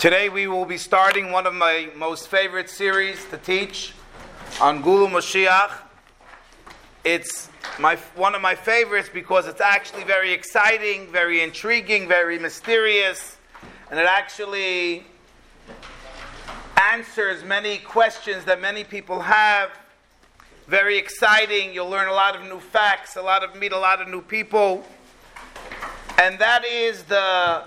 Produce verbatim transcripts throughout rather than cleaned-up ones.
Today we will be starting one of my most favorite series to teach on Gula Mashiach. It's my one of my favorites because it's actually very exciting, very intriguing, very mysterious, and it actually answers many questions that many people have. Very exciting. You'll learn a lot of new facts, a lot of meet a lot of new people, and that is the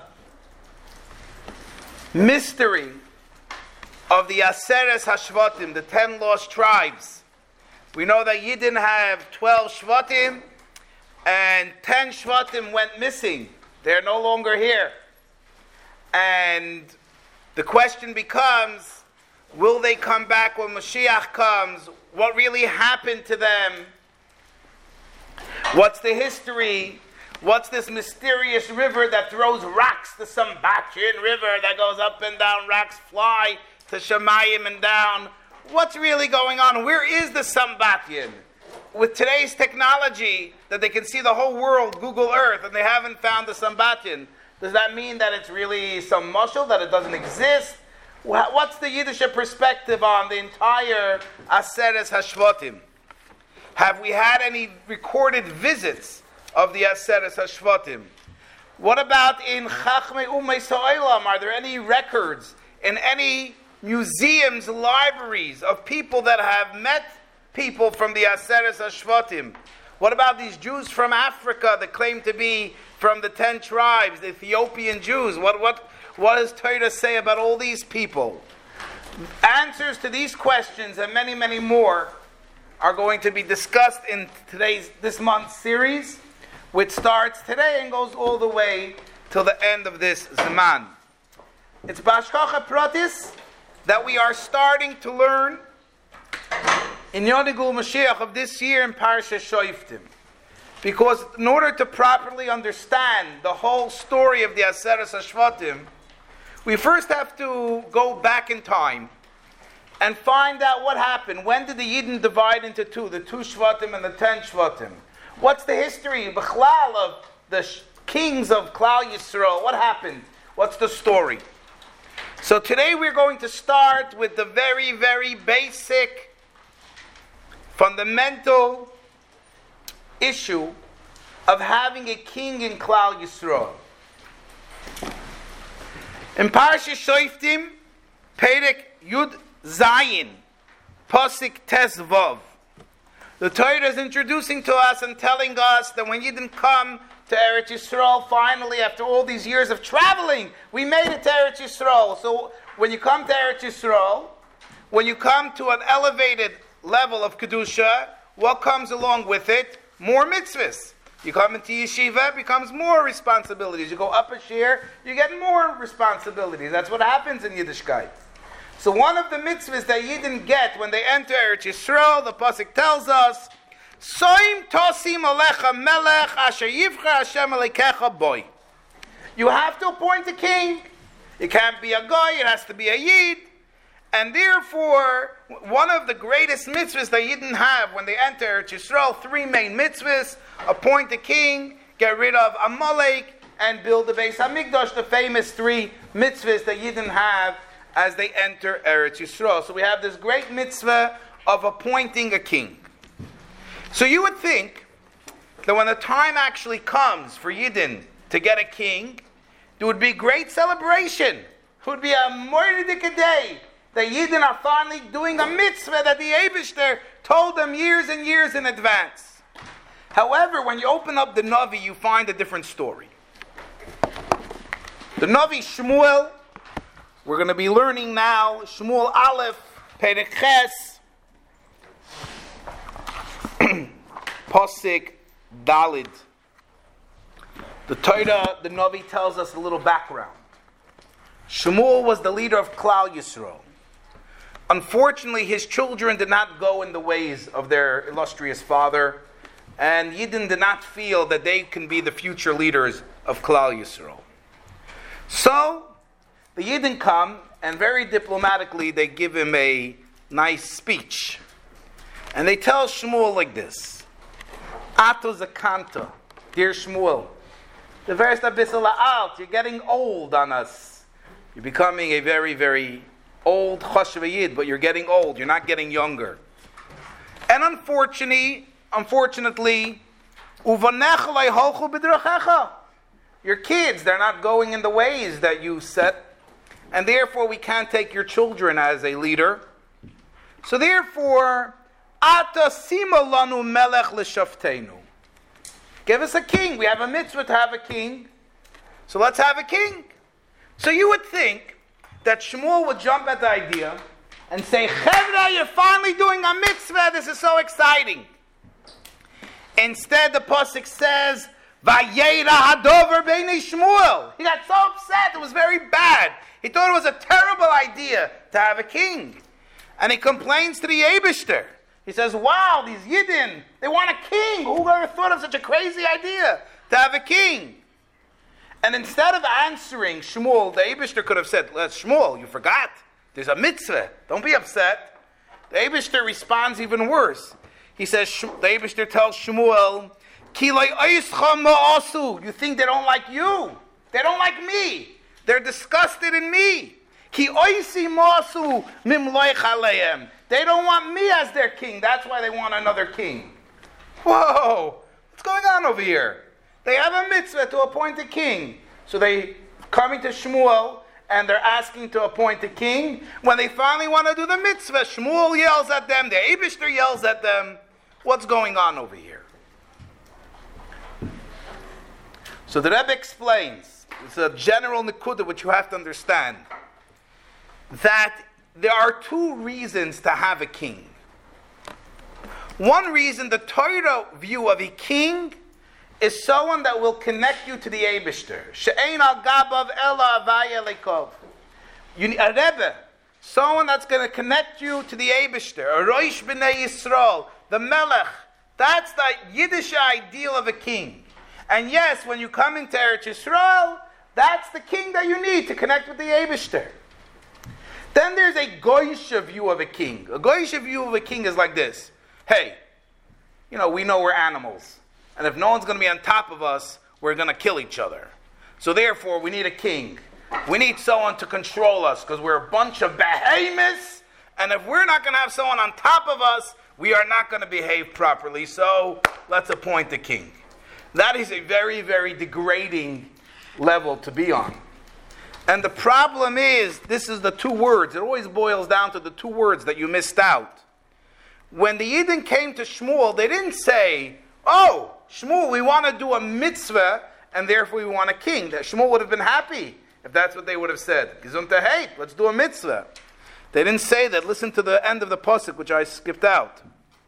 mystery of the Aseres Hashvatim, the ten lost tribes. We know that Yidden have twelve Shvatim, and ten Shvatim went missing. They're no longer here. And the question becomes, will they come back when Mashiach comes? What really happened to them? What's the history? What's this mysterious river that throws rocks, the Sambatyon River that goes up and down, rocks fly to Shemayim and down? What's really going on? Where is the Sambatyon? With today's technology, that they can see the whole world, Google Earth, and they haven't found the Sambatyon, does that mean that it's really some mushal, that it doesn't exist? What's the Yiddish perspective on the entire Aseres Hashvatim? Have we had any recorded visits of the Aseres Hashvatim? What about in Chachmei Umay Sa'olam? Are there any records in any museums, libraries of people that have met people from the Aseres Hashvatim? What about these Jews from Africa that claim to be from the ten tribes, the Ethiopian Jews? What what what does Torah say about all these people? Answers to these questions and many, many more are going to be discussed in today's this month's series, which starts today and goes all the way till the end of this Zaman. It's Bashkacha Pratis that we are starting to learn in Yonigul Mashiach of this year in Parashat Shoftim. Because in order to properly understand the whole story of the Aseres Hashvatim, we first have to go back in time and find out what happened. When did the Yidden divide into two, the two Shvatim and the ten Shvatim? What's the history, B'chlal, of the sh- kings of Klal Yisrael? What happened? What's the story? So today we're going to start with the very, very basic, fundamental issue of having a king in Klal Yisrael. In Parashat Shoftim, Perek Yud Zayin, Pasuk Tes Vav, the Torah is introducing to us and telling us that when Yidden come to Eretz Yisrael, finally, after all these years of traveling, we made it to Eretz Yisrael. So when you come to Eretz Yisrael, when you come to an elevated level of Kedusha, what comes along with it? More mitzvahs. You come into yeshiva, it becomes more responsibilities. You go up a shir, you get more responsibilities. That's what happens in Yiddishkeit. So one of the mitzvahs that Yidden get when they enter Eretz Yisrael, the pasuk tells us, Soim tosim alecha melech asher yivcha Hashem alekecha boy. You have to appoint a king. It can't be a guy, it has to be a Yid. And therefore, one of the greatest mitzvahs that Yidden have when they enter Eretz Yisrael, three main mitzvahs: appoint a king, get rid of Amalek, and build the Beis Hamikdash, the famous three mitzvahs that Yidden have as they enter Eretz Yisrael. So we have this great mitzvah of appointing a king. So you would think that when the time actually comes for Yidden to get a king, there would be great celebration. It would be a Mordecai day. The Yidden are finally doing a mitzvah that the Eibishter told them years and years in advance. However, when you open up the Navi, you find a different story. The Navi Shmuel, we're going to be learning now, Shmuel Aleph, Perek Ches, Pasuk Dalid. The Torah, the Navi tells us a little background. Shmuel was the leader of Klal Yisrael. Unfortunately, his children did not go in the ways of their illustrious father, and Yidden did not feel that they can be the future leaders of Klal Yisrael. So, the Yidden come, and very diplomatically, they give him a nice speech. And they tell Shmuel like this: Ato zakanta, dear Shmuel, the verse abisala alt, you're getting old on us. You're becoming a very, very old chashuv yid, but you're getting old. You're not getting younger. And unfortunately, unfortunately, uvanech lo yholchu b'drachecha. Your kids, they're not going in the ways that you set, and therefore we can't take your children as a leader. So therefore, ata sima lanu melech l'shaftenu. Give us a king. We have a mitzvah to have a king. So let's have a king. So you would think that Shmuel would jump at the idea and say, Chevra, you're finally doing a mitzvah. This is so exciting. Instead, the pasuk says, Vayera hadover b'nei Shmuel. He got so upset. It was very bad. He thought it was a terrible idea to have a king. And he complains to the Eibishter. He says, wow, these Yidden, they want a king. Who ever thought of such a crazy idea to have a king? And instead of answering Shmuel, the Eibishter could have said, Shmuel, you forgot. There's a mitzvah. Don't be upset. The Eibishter responds even worse. He says, the Eibishter tells Shmuel, you think they don't like you? They don't like me. They're disgusted in me. They don't want me as their king. That's why they want another king. Whoa! What's going on over here? They have a mitzvah to appoint a king. So they coming to Shmuel and they're asking to appoint a king. When they finally want to do the mitzvah, Shmuel yells at them, the Eibishter yells at them. What's going on over here? So the Rebbe explains, it's a general nekuda which you have to understand, that there are two reasons to have a king. One reason, the Torah view of a king is someone that will connect you to the Eibishter. She'ein al gabav ela avaya lekov. You need a Rebbe, someone that's going to connect you to the Eibishter. A Rosh B'nai Yisrael, the Melech. That's the Yiddish ideal of a king. And yes, when you come into Eretz Yisrael, that's the king that you need to connect with the Eibishter. Then there's a Goyisha view of a king. A Goyisha view of a king is like this. Hey, you know, we know we're animals. And if no one's going to be on top of us, we're going to kill each other. So therefore, we need a king. We need someone to control us because we're a bunch of behemoths. And if we're not going to have someone on top of us, we are not going to behave properly. So let's appoint a king. That is a very, very degrading level to be on. And the problem is, this is the two words. It always boils down to the two words that you missed out. When the Yidden came to Shmuel, they didn't say, oh, Shmuel, we want to do a mitzvah, and therefore we want a king. That Shmuel would have been happy if that's what they would have said. Gesundheit, hey, let's do a mitzvah. They didn't say that. Listen to the end of the pasuk, which I skipped out.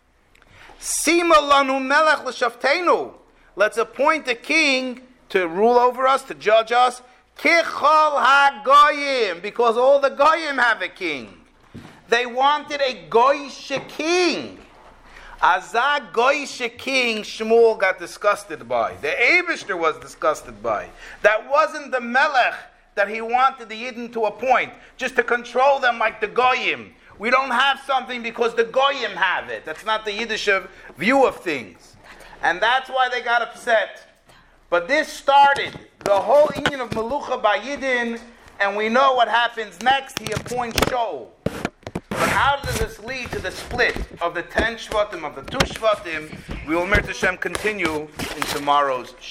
Sima lanu melech l'shaftenu. Let's appoint a king to rule over us, to judge us. Kichol ha-goyim, because all the goyim have a king. They wanted a goyish king. Azah goyish king, Shmuel got disgusted by. The Eibishter was disgusted by. That wasn't the melech that he wanted the Yidden to appoint, just to control them like the goyim. We don't have something because the goyim have it. That's not the Yiddish view of things. And that's why they got upset. But this started the whole union of Melucha by Yidden, and we know what happens next. He appoints Shaul. But how does this lead to the split of the ten Shvatim, of the two Shvatim? We will, Mir Hashem, continue in tomorrow's